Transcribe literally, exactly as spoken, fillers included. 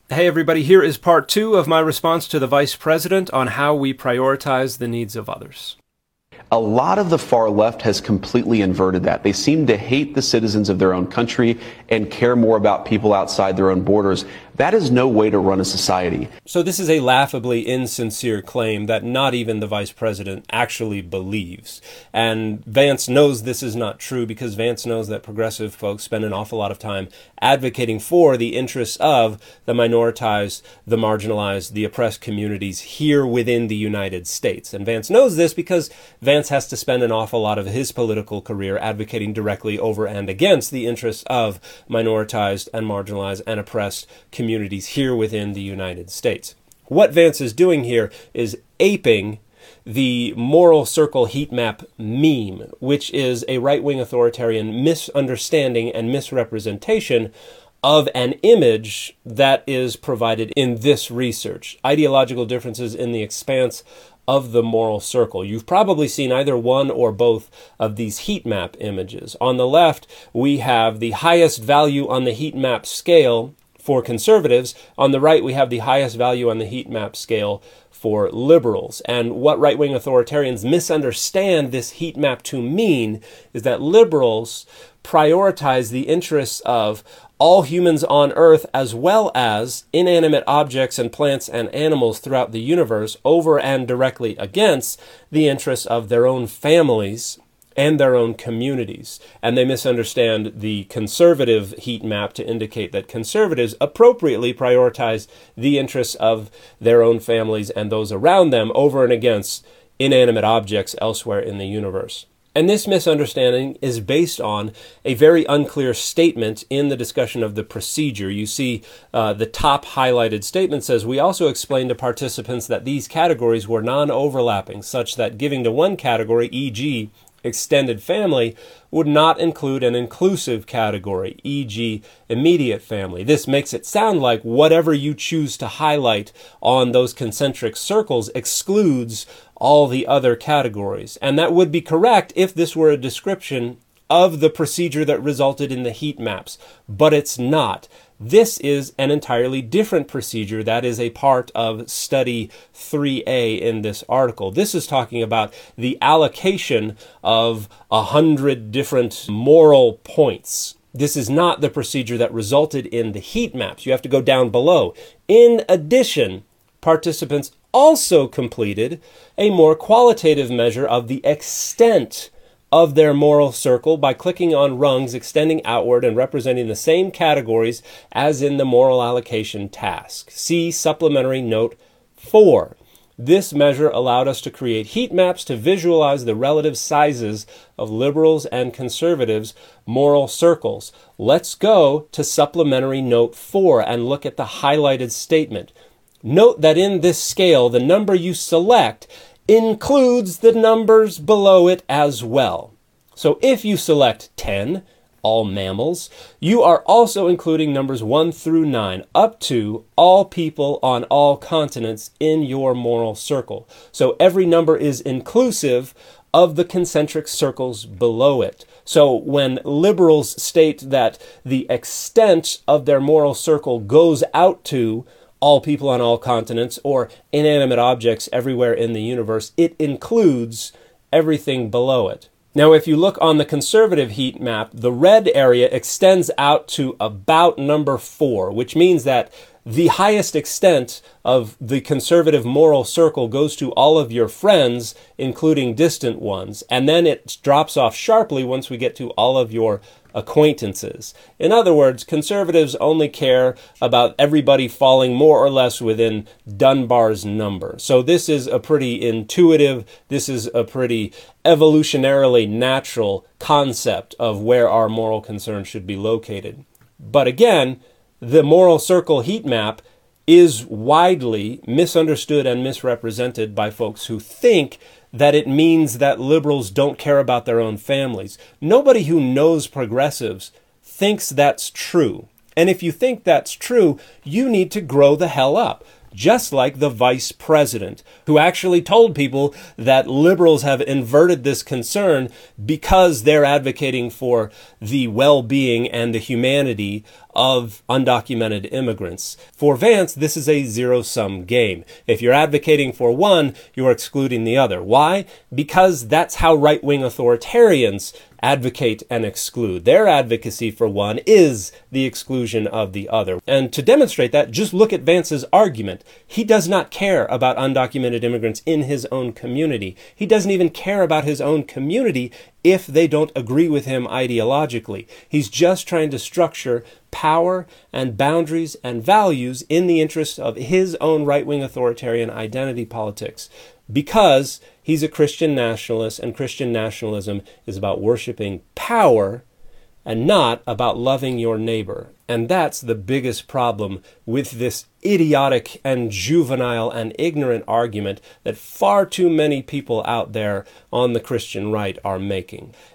Hey everybody, here is part two of my response to the Vice President on how we prioritize the needs of others. A lot of the far left has completely inverted that. They seem to hate the citizens of their own country and care more about people outside their own borders. That is no way to run a society. So this is a laughably insincere claim that not even the Vice President actually believes. And Vance knows this is not true because Vance knows that progressive folks spend an awful lot of time advocating for the interests of the minoritized, the marginalized, the oppressed communities here within the United States. And Vance knows this because Vance has to spend an awful lot of his political career advocating directly over and against the interests of minoritized and marginalized and oppressed communities communities here within the United States. What Vance is doing here is aping the moral circle heat map meme, which is a right-wing authoritarian misunderstanding and misrepresentation of an image that is provided in this research. Ideological differences in the expanse of the moral circle. You've probably seen either one or both of these heat map images. On the left, we have the highest value on the heat map scale for conservatives. On the right, we have the highest value on the heat map scale for liberals. And what right-wing authoritarians misunderstand this heat map to mean is that liberals prioritize the interests of all humans on Earth as well as inanimate objects and plants and animals throughout the universe over and directly against the interests of their own families and their own communities. And they misunderstand the conservative heat map to indicate that conservatives appropriately prioritize the interests of their own families and those around them over and against inanimate objects elsewhere in the universe. And this misunderstanding is based on a very unclear statement in the discussion of the procedure. You see uh, the top highlighted statement says, "We also explained to participants that these categories were non-overlapping, such that giving to one category, for example, extended family, would not include an inclusive category, for example, immediate family." This makes it sound like whatever you choose to highlight on those concentric circles excludes all the other categories. And that would be correct if this were a description of the procedure that resulted in the heat maps, but it's not. This is an entirely different procedure that is a part of study three A in this article. This is talking about the allocation of a hundred different moral points. This is not the procedure that resulted in the heat maps. You have to go down below. In addition, participants also completed a more qualitative measure of the extent of their moral circle by clicking on rungs extending outward and representing the same categories as in the moral allocation task. See supplementary note four. This measure allowed us to create heat maps to visualize the relative sizes of liberals and conservatives' moral circles. Let's go to supplementary note four and look at the highlighted statement. Note that in this scale, the number you select includes the numbers below it as well. So if you select ten, all mammals, you are also including numbers one through nine, up to all people on all continents in your moral circle. So every number is inclusive of the concentric circles below it. So when liberals state that the extent of their moral circle goes out to all people on all continents, or inanimate objects everywhere in the universe, it includes everything below it. Now, if you look on the conservative heat map, the red area extends out to about number four, which means that the highest extent of the conservative moral circle goes to all of your friends, including distant ones, and then it drops off sharply once we get to all of your acquaintances. In other words, conservatives only care about everybody falling more or less within Dunbar's number. So this is a pretty intuitive, this is a pretty evolutionarily natural concept of where our moral concerns should be located. But again, the moral circle heat map is widely misunderstood and misrepresented by folks who think that it means that liberals don't care about their own families. Nobody who knows progressives thinks that's true. And if you think that's true, you need to grow the hell up. just like the vice president, who actually told people that liberals have inverted this concern because they're advocating for the well-being and the humanity of undocumented immigrants. For Vance, this is a zero-sum game. If you're advocating for one, you're excluding the other. Why? Because that's how right-wing authoritarians advocate and exclude. Their advocacy for one is the exclusion of the other. And to demonstrate that, just look at Vance's argument. He does not care about undocumented immigrants in his own community. He doesn't even care about his own community if they don't agree with him ideologically. He's just trying to structure power and boundaries and values in the interest of his own right-wing authoritarian identity politics, because he's a Christian nationalist, and Christian nationalism is about worshiping power and not about loving your neighbor. And that's the biggest problem with this idiotic and juvenile and ignorant argument that far too many people out there on the Christian right are making.